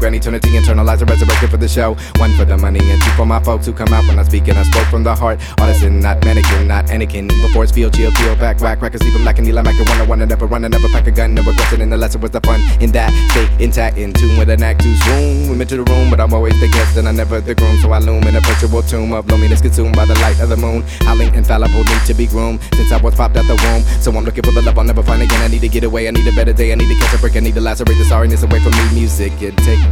Grand eternity, internalize, resurrected for the show. One for the money and two for my folks who come out when I speak and I spoke from the heart. Artisan, not mannequin, not Anakin. Before it's feel, chill, peel back, whack, records leave them lacking. Eli Mac, one, never run, never pack a gun, never question. And the lesson was the fun in that. Stay intact, in tune with an act two's room. We into the room, but I'm always the guest and I never the groom. So I loom in a virtual tomb of loneliness consumed by the light of the moon. Howling infallible, need to be groomed since I was popped out the womb. So I'm looking for the love I'll never find again. I need to get away, I need a better day, I need to catch a break, I need to lacerate the sorriness away from me. Music, it take